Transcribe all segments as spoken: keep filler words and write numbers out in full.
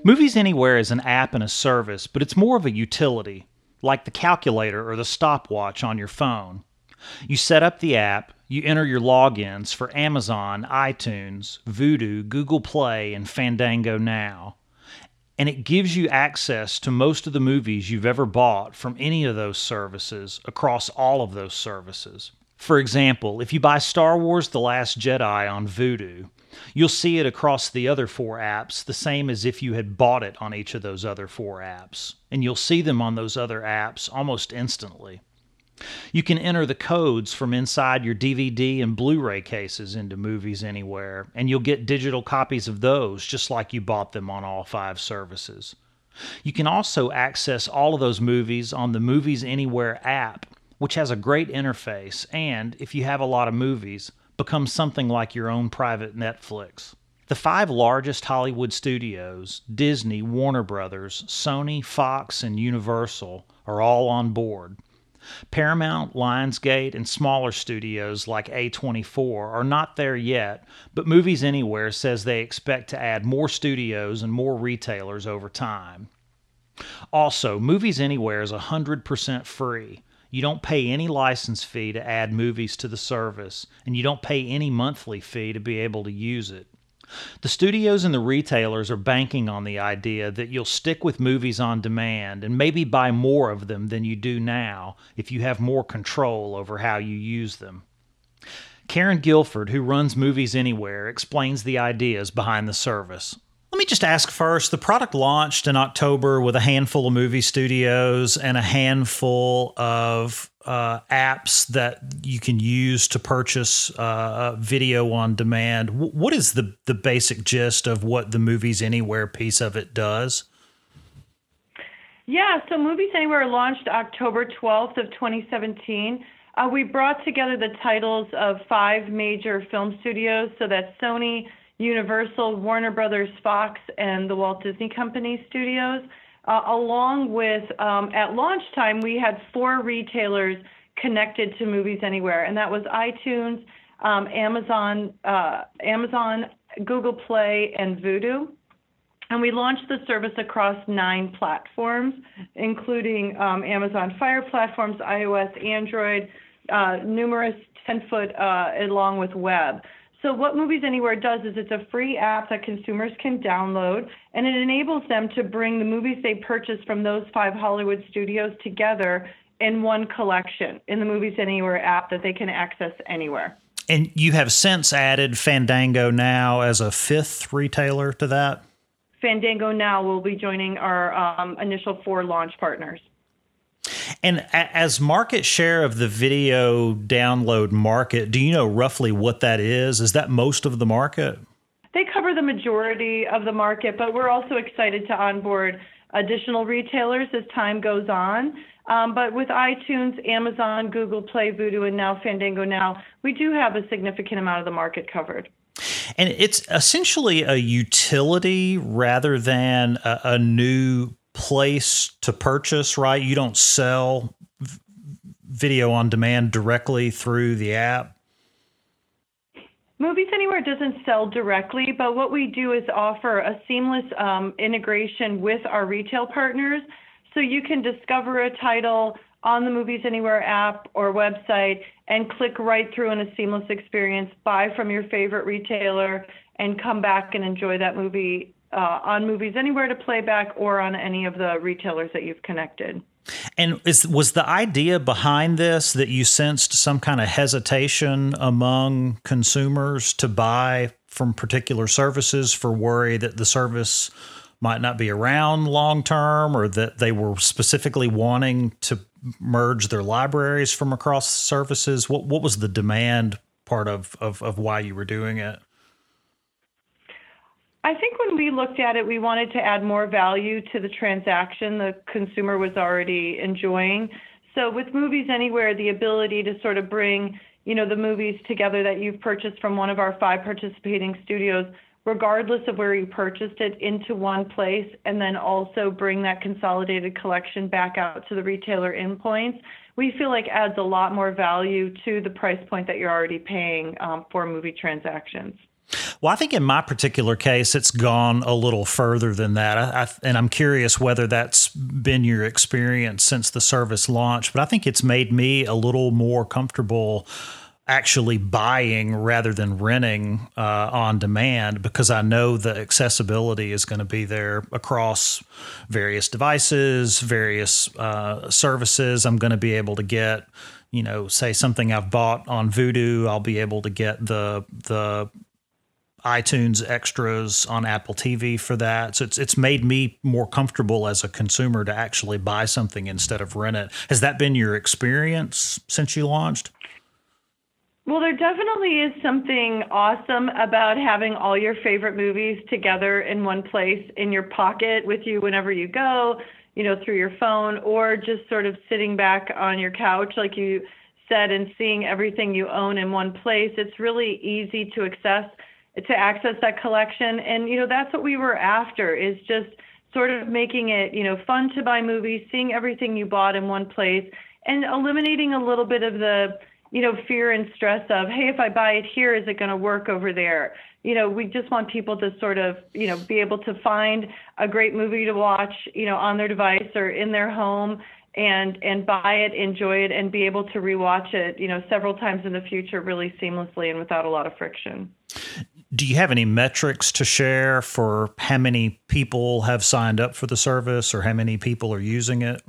Movies Anywhere is an app and a service, but it's more of a utility, like the calculator or the stopwatch on your phone. You set up the app, you enter your logins for Amazon, iTunes, Vudu, Google Play, and Fandango Now, and it gives you access to most of the movies you've ever bought from any of those services across all of those services. For example, if you buy Star Wars The Last Jedi on Vudu, you'll see it across the other four apps the same as if you had bought it on each of those other four apps, and you'll see them on those other apps almost instantly. You can enter the codes from inside your D V D and Blu-ray cases into Movies Anywhere, and you'll get digital copies of those just like you bought them on all five services. You can also access all of those movies on the Movies Anywhere app, which has a great interface and, if you have a lot of movies, becomes something like your own private Netflix. The five largest Hollywood studios, Disney, Warner Brothers, Sony, Fox, and Universal, are all on board. Paramount, Lionsgate, and smaller studios like A twenty-four are not there yet, but Movies Anywhere says they expect to add more studios and more retailers over time. Also, Movies Anywhere is one hundred percent free. You don't pay any license fee to add movies to the service, and you don't pay any monthly fee to be able to use it. The studios and the retailers are banking on the idea that you'll stick with movies on demand and maybe buy more of them than you do now if you have more control over how you use them. Karen Guilford, who runs Movies Anywhere, explains the ideas behind the service. Let me just ask first, the product launched in October with a handful of movie studios and a handful of uh, apps that you can use to purchase uh, video on demand. W- what is the, the basic gist of what the Movies Anywhere piece of it does? Yeah, so Movies Anywhere launched October twelfth of twenty seventeen. Uh, we brought together the titles of five major film studios, so that's Sony, Universal, Warner Brothers, Fox, and the Walt Disney Company studios. Uh, along with, um, at launch time, we had four retailers connected to Movies Anywhere, and that was iTunes, um, Amazon, uh, Amazon, Google Play, and Vudu. And we launched the service across nine platforms, including um, Amazon Fire platforms, iOS, Android, uh, numerous ten-foot, uh, along with web. So what Movies Anywhere does is it's a free app that consumers can download, and it enables them to bring the movies they purchase from those five Hollywood studios together in one collection in the Movies Anywhere app that they can access anywhere. And you have since added Fandango Now as a fifth retailer to that? Fandango Now will be joining our um, initial four launch partners. And as market share of the video download market, do you know roughly what that is? Is that most of the market? They cover the majority of the market, but we're also excited to onboard additional retailers as time goes on. Um, but with iTunes, Amazon, Google Play, Vudu, and now Fandango Now, we do have a significant amount of the market covered. And it's essentially a utility rather than a, a new place to purchase, right? You don't sell v- video on demand directly through the app. Movies Anywhere doesn't sell directly, but what we do is offer a seamless um, integration with our retail partners. So you can discover a title on the Movies Anywhere app or website and click right through in a seamless experience, buy from your favorite retailer, and come back and enjoy that movie Uh, on Movies Anywhere to playback or on any of the retailers that you've connected. And is, was the idea behind this that you sensed some kind of hesitation among consumers to buy from particular services for worry that the service might not be around long term, or that they were specifically wanting to merge their libraries from across services? What what was the demand part of, of, of why you were doing it? I think when we looked at it, we wanted to add more value to the transaction the consumer was already enjoying. So with Movies Anywhere, the ability to sort of bring, you know, the movies together that you've purchased from one of our five participating studios, regardless of where you purchased it, into one place, and then also bring that consolidated collection back out to the retailer endpoints, we feel like adds a lot more value to the price point that you're already paying um, for movie transactions. Well, I think in my particular case, it's gone a little further than that. I, I, and I'm curious whether that's been your experience since the service launched. But I think it's made me a little more comfortable actually buying rather than renting uh, on demand, because I know the accessibility is going to be there across various devices, various uh, services. I'm going to be able to get, you know, say something I've bought on Vudu, I'll be able to get the the iTunes extras on Apple T V for that. So it's it's made me more comfortable as a consumer to actually buy something instead of rent it. Has that been your experience since you launched? Well, there definitely is something awesome about having all your favorite movies together in one place in your pocket with you whenever you go, you know, through your phone, or just sort of sitting back on your couch, like you said, and seeing everything you own in one place. It's really easy to access to access that collection. And, you know, that's what we were after, is just sort of making it, you know, fun to buy movies, seeing everything you bought in one place, and eliminating a little bit of the, you know, fear and stress of, hey, if I buy it here, is it going to work over there? You know, we just want people to sort of, you know, be able to find a great movie to watch, you know, on their device or in their home, and and buy it, enjoy it, and be able to rewatch it, you know, several times in the future really seamlessly and without a lot of friction. Do you have any metrics to share for how many people have signed up for the service or how many people are using it?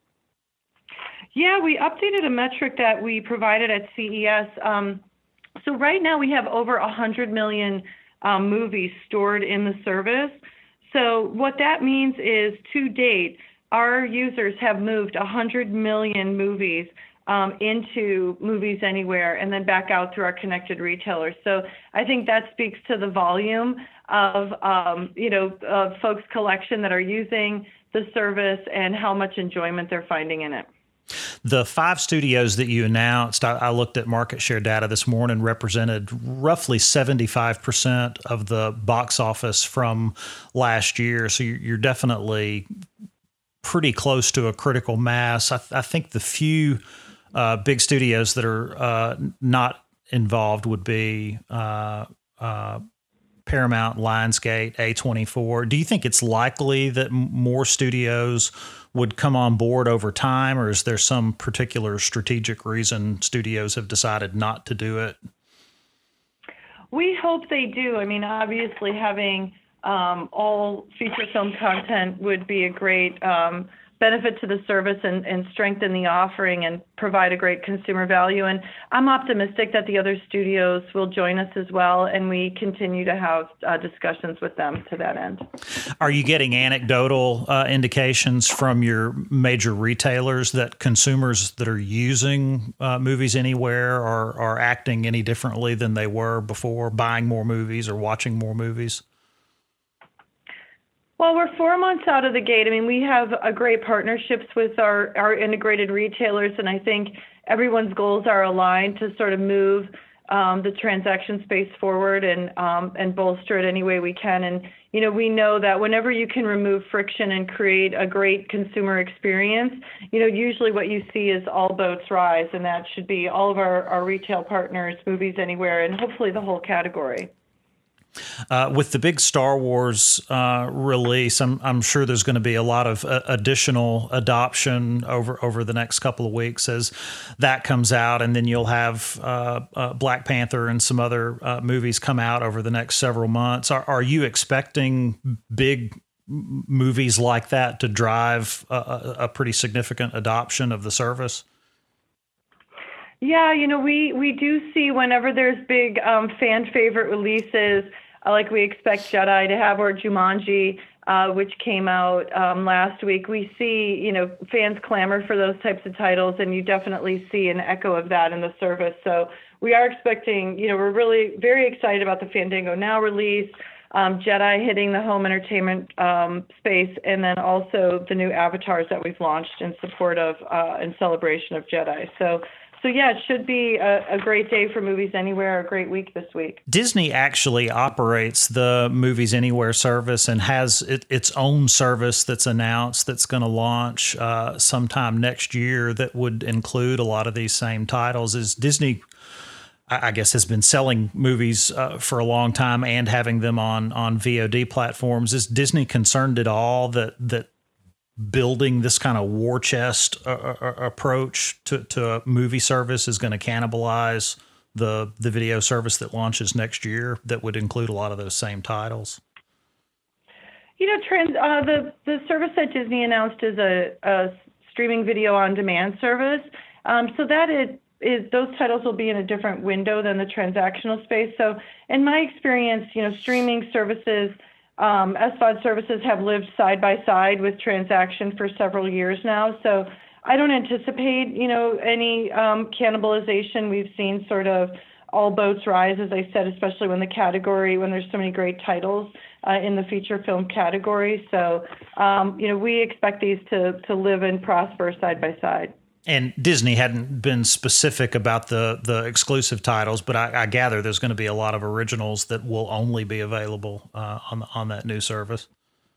Yeah, we updated a metric that we provided at C E S. Um, so right now we have over one hundred million um, movies stored in the service. So what that means is, to date, our users have moved one hundred million movies um, into Movies Anywhere and then back out through our connected retailers. So I think that speaks to the volume of, um, you know, of folks' collection that are using the service and how much enjoyment they're finding in it. The five studios that you announced, I, I looked at market share data this morning, represented roughly seventy-five percent of the box office from last year. So you're, you're definitely pretty close to a critical mass. I, th- I think the few uh, big studios that are uh, not involved would be uh, uh, Paramount, Lionsgate, A twenty-four. Do you think it's likely that m- more studios would come on board over time, or is there some particular strategic reason studios have decided not to do it? We hope they do. I mean, obviously having um, all feature film content would be a great um, benefit to the service and, and strengthen the offering and provide a great consumer value. And I'm optimistic that the other studios will join us as well, and we continue to have uh, discussions with them to that end. Are you getting anecdotal uh, indications from your major retailers that consumers that are using uh, Movies Anywhere are, are acting any differently than they were before, buying more movies or watching more movies? Well, we're four months out of the gate. I mean, we have a great partnerships with our, our integrated retailers, and I think everyone's goals are aligned to sort of move um, the transaction space forward and um, and bolster it any way we can. And, you know, we know that whenever you can remove friction and create a great consumer experience, you know, usually what you see is all boats rise, and that should be all of our, our retail partners, Movies Anywhere, and hopefully the whole category. Uh, with the big Star Wars uh, release, I'm, I'm sure there's going to be a lot of uh, additional adoption over, over the next couple of weeks as that comes out, and then you'll have uh, uh, Black Panther and some other uh, movies come out over the next several months. Are, are you expecting big movies like that to drive a, a pretty significant adoption of the service? Yeah, you know, we, we do see whenever there's big um, fan favorite releases, uh, like we expect Jedi to have, or Jumanji, uh, which came out um, last week, we see, you know, fans clamor for those types of titles, and you definitely see an echo of that in the service. So we are expecting, you know, we're really very excited about the Fandango Now release, um, Jedi hitting the home entertainment um, space, and then also the new avatars that we've launched in support of, uh, in celebration of Jedi. So So, yeah, it should be a, a great day for Movies Anywhere, a great week this week. Disney actually operates the Movies Anywhere service and has it, its own service that's announced that's going to launch uh, sometime next year that would include a lot of these same titles. Is Disney I guess, has been selling movies uh, for a long time and having them on on V O D platforms. Is Disney concerned at all that that building this kind of war chest uh, uh, approach to, to a movie service is going to cannibalize the the video service that launches next year that would include a lot of those same titles? You know, trans, uh, the the service that Disney announced is a, a streaming video on demand service, um, so that it. Is those titles will be in a different window than the transactional space. So in my experience, you know, streaming services, um, S VOD services have lived side by side with transaction for several years now. So I don't anticipate, you know, any um, cannibalization. We've seen sort of all boats rise, as I said, especially when the category, when there's so many great titles uh, in the feature film category. So, um, you know, we expect these to, to live and prosper side by side. And Disney hadn't been specific about the, the exclusive titles, but I, I gather there's going to be a lot of originals that will only be available uh, on on that new service.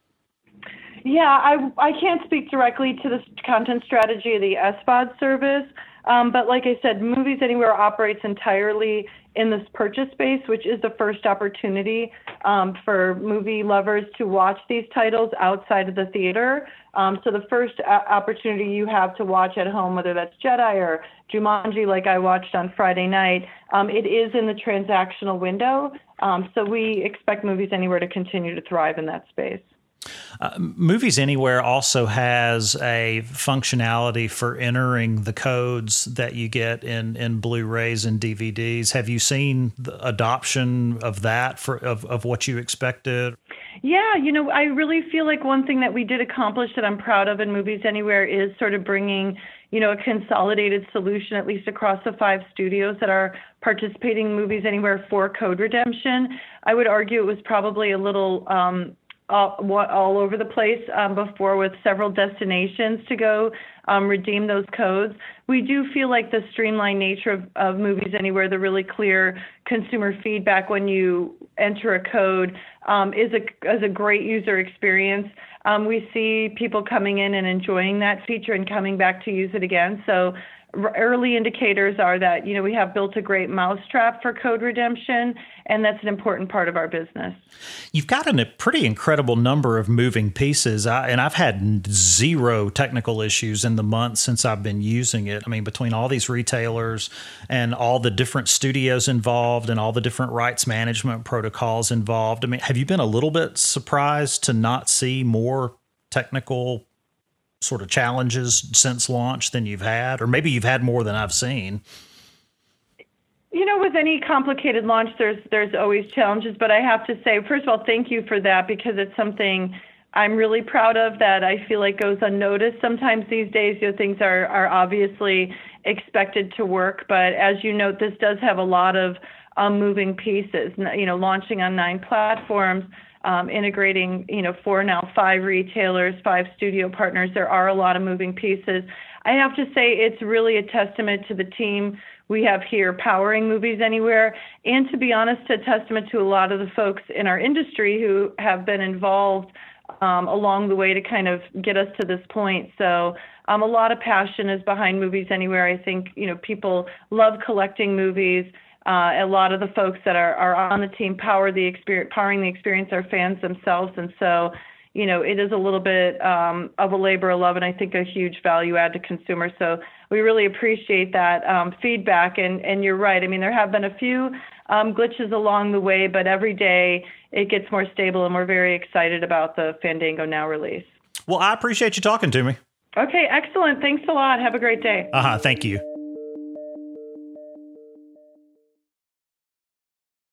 Yeah, I, I can't speak directly to the content strategy of the S VOD service, um, but like I said, Movies Anywhere operates entirely in this purchase space, which is the first opportunity um, for movie lovers to watch these titles outside of the theater. Um, so the first a- opportunity you have to watch at home, whether that's Jedi or Jumanji, like I watched on Friday night, um, it is in the transactional window. Um, so we expect Movies Anywhere to continue to thrive in that space. Uh, Movies Anywhere also has a functionality for entering the codes that you get in, in Blu-rays and D V Ds. Have you seen the adoption of that for of, of what you expected? Yeah, you know, I really feel like one thing that we did accomplish that I'm proud of in Movies Anywhere is sort of bringing, you know, a consolidated solution, at least across the five studios that are participating in Movies Anywhere for code redemption. I would argue it was probably a little um, all, all over the place um, before, with several destinations to go um, redeem those codes. We do feel like the streamlined nature of, of Movies Anywhere, the really clear consumer feedback when you enter a code um, is a is a great user experience. Um, we see people coming in and enjoying that feature and coming back to use it again. So early indicators are that, you know, we have built a great mousetrap for code redemption, and that's an important part of our business. You've got an, a pretty incredible number of moving pieces, I, and I've had zero technical issues in the months since I've been using it. I mean, between all these retailers and all the different studios involved and all the different rights management protocols involved, I mean, have you been a little bit surprised to not see more technical sort of challenges since launch than you've had, or maybe you've had more than I've seen? You know, with any complicated launch, there's there's always challenges, but I have to say, first of all, thank you for that, because it's something I'm really proud of that I feel like goes unnoticed. Sometimes these days, you know, things are, are obviously expected to work, but as you note, this does have a lot of um, moving pieces, you know, launching on nine platforms, Um, integrating, you know, four, now five retailers, five studio partners. There are a lot of moving pieces. I have to say it's really a testament to the team we have here powering Movies Anywhere, and to be honest, a testament to a lot of the folks in our industry who have been involved um, along the way to kind of get us to this point. So um, a lot of passion is behind Movies Anywhere. I think, you know, people love collecting movies. Uh, a lot of the folks that are, are on the team power the experience, powering the experience are fans themselves. And so, you know, it is a little bit um, of a labor of love, and I think a huge value add to consumers. So we really appreciate that um, feedback. And, and you're right. I mean, there have been a few um, glitches along the way, but every day it gets more stable, and we're very excited about the Fandango Now release. Well, I appreciate you talking to me. Okay, excellent. Thanks a lot. Have a great day. Uh-huh. Thank you.